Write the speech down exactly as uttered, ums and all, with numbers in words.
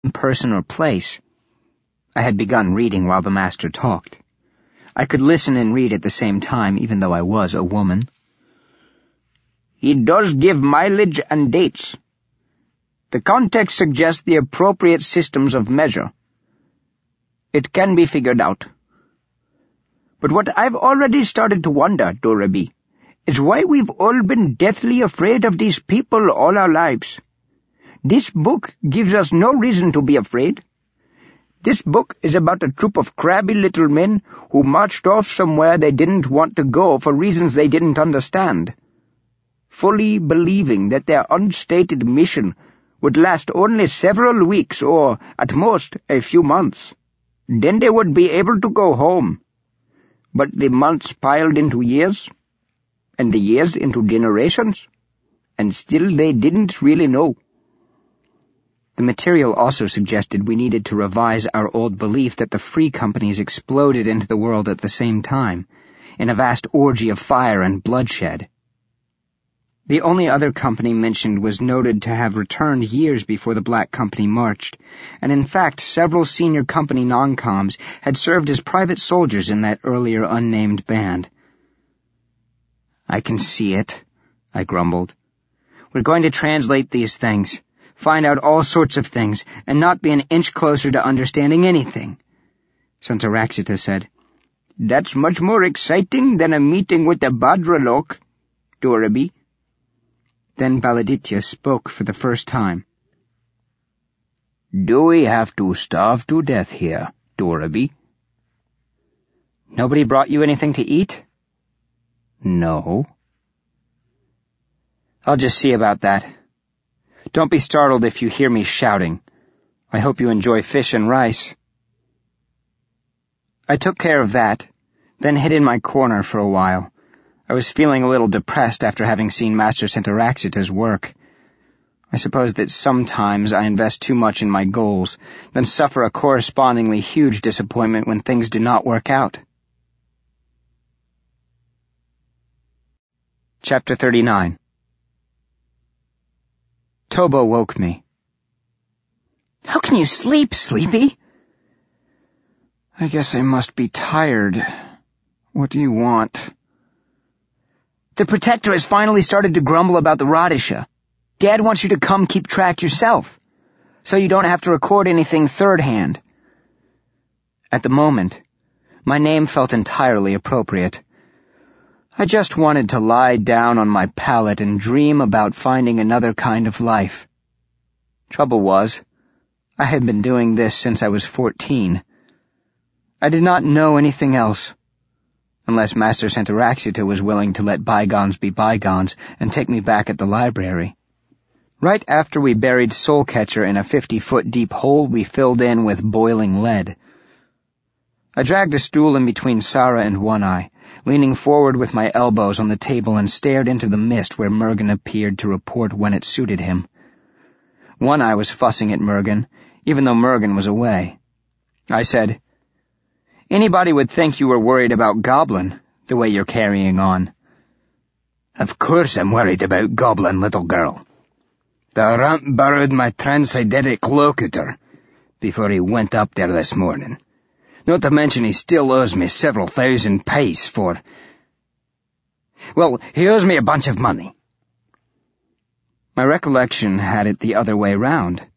person or place. I had begun reading while the master talked. I could listen and read at the same time, even though I was a woman. He does give mileage and dates. The context suggests the appropriate systems of measure. It can be figured out. But what I've already started to wonder, Doraby, is why we've all been deathly afraid of these people all our lives. This book gives us no reason to be afraid. This book is about a troop of crabby little men who marched off somewhere they didn't want to go for reasons they didn't understand, fully believing that their unstated mission would last only several weeks or, at most, a few months. Then they would be able to go home. But the months piled into years, and the years into generations, and still they didn't really know. The material also suggested we needed to revise our old belief that the free companies exploded into the world at the same time, in a vast orgy of fire and bloodshed. The only other company mentioned was noted to have returned years before the Black Company marched, and in fact several senior company non-coms had served as private soldiers in that earlier unnamed band. I can see it, I grumbled. We're going to translate these things, find out all sorts of things, and not be an inch closer to understanding anything, Santaraxita said. That's much more exciting than a meeting with the Bhadralok, Doraby. Then Baladitya spoke for the first time. Do we have to starve to death here, Doraby? Nobody brought you anything to eat? No. I'll just see about that. Don't be startled if you hear me shouting. I hope you enjoy fish and rice. I took care of that, then hid in my corner for a while. I was feeling a little depressed after having seen Master Santaraxita's work. I suppose that sometimes I invest too much in my goals, then suffer a correspondingly huge disappointment when things do not work out. Chapter thirty-nine. Tobo woke me. How can you sleep, Sleepy? I guess I must be tired. What do you want? The Protector has finally started to grumble about the Radisha. Dad wants you to come keep track yourself, so you don't have to record anything third-hand. At the moment, my name felt entirely appropriate. I just wanted to lie down on my pallet and dream about finding another kind of life. Trouble was, I had been doing this since I was fourteen. I did not know anything else, unless Master Santaraxita was willing to let bygones be bygones and take me back at the library. Right after we buried Soulcatcher in a fifty-foot deep hole we filled in with boiling lead. I dragged a stool in between Sarah and One Eye, leaning forward with my elbows on the table and stared into the mist where Mergen appeared to report when it suited him. One Eye was fussing at Mergen, even though Mergen was away. I said, "Anybody would think you were worried about Goblin, the way you're carrying on." "Of course I'm worried about Goblin, little girl. The ramp borrowed my transideric locutor before he went up there this morning. Not to mention he still owes me several thousand pice for... Well, he owes me a bunch of money." My recollection had it the other way round.